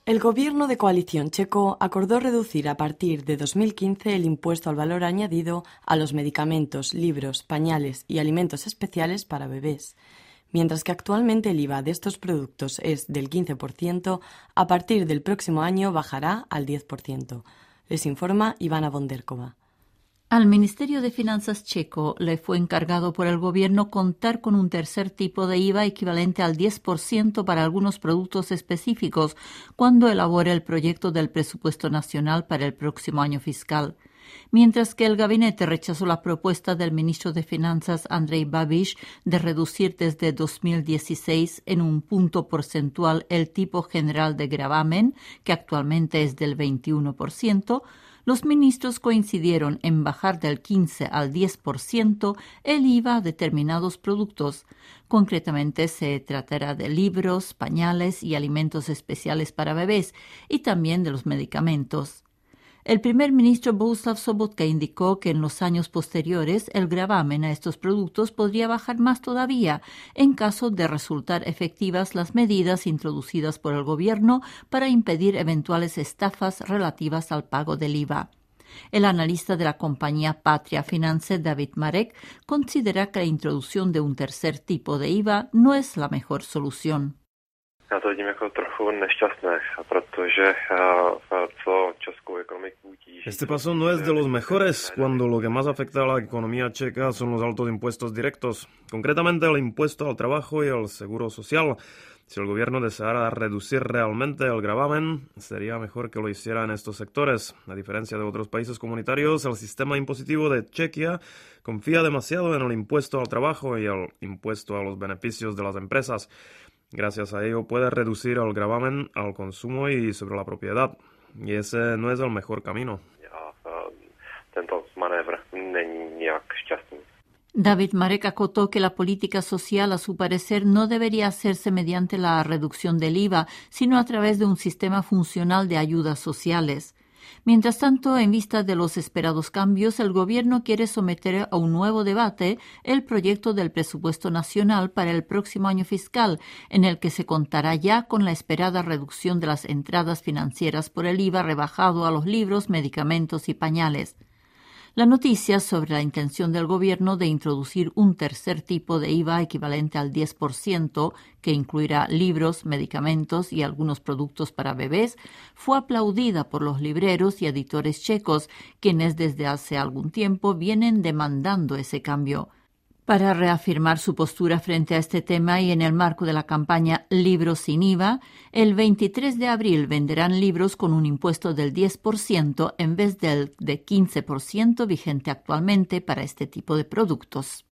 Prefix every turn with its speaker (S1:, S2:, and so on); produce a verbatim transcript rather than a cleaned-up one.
S1: El gobierno de coalición checo acordó reducir a partir de dos mil quince el impuesto al valor añadido a los medicamentos, libros, pañales y alimentos especiales para bebés. Mientras que actualmente el I V A de estos productos es del quince por ciento, a partir del próximo año bajará al diez por ciento. Les informa Ivana Bonderkova.
S2: Al Ministerio de Finanzas checo le fue encargado por el gobierno contar con un tercer tipo de I V A equivalente al diez por ciento para algunos productos específicos cuando elabore el proyecto del presupuesto nacional para el próximo año fiscal. Mientras que el gabinete rechazó la propuesta del ministro de Finanzas Andrej Babiš de reducir desde dos mil dieciséis en un punto porcentual el tipo general de gravamen, que actualmente es del veintiuno por ciento, los ministros coincidieron en bajar del quince al diez por ciento el I V A a determinados productos. Concretamente se tratará de libros, pañales y alimentos especiales para bebés, y también de los medicamentos. El primer ministro Bohuslav Sobotka indicó que en los años posteriores el gravamen a estos productos podría bajar más todavía en caso de resultar efectivas las medidas introducidas por el gobierno para impedir eventuales estafas relativas al pago del I V A. El analista de la compañía Patria Finance, David Marek, considera que la introducción de un tercer tipo de I V A no es la mejor solución.
S3: Já to vidím jako trochu nešťastné, protože co českou ekonomiku tíží.
S4: Este paso no es de los mejores cuando lo que más afecta a la economía checa son los altos impuestos directos, concretamente el impuesto al trabajo y al seguro social. Si el gobierno deseara reducir realmente el gravamen, sería mejor que lo hiciera en estos sectores. A diferencia de otros países comunitarios, el sistema impositivo de Chequia confía demasiado en el impuesto al trabajo y el impuesto a los beneficios de las empresas. Gracias a ello puede reducir el gravamen al consumo y sobre la propiedad. Y ese no es el mejor camino.
S3: Tento manévr není nijak šťastný.
S2: David Marek acotó que la política social, a su parecer, no debería hacerse mediante la reducción del I V A, sino a través de un sistema funcional de ayudas sociales. Mientras tanto, en vista de los esperados cambios, el gobierno quiere someter a un nuevo debate el proyecto del presupuesto nacional para el próximo año fiscal, en el que se contará ya con la esperada reducción de las entradas financieras por el I V A rebajado a los libros, medicamentos y pañales. La noticia sobre la intención del gobierno de introducir un tercer tipo de I V A equivalente al diez por ciento, que incluirá libros, medicamentos y algunos productos para bebés, fue aplaudida por los libreros y editores checos, quienes desde hace algún tiempo vienen demandando ese cambio. Para reafirmar su postura frente a este tema y en el marco de la campaña Libros sin I V A, el veintitrés de abril venderán libros con un impuesto del diez por ciento en vez del de quince por ciento vigente actualmente para este tipo de productos.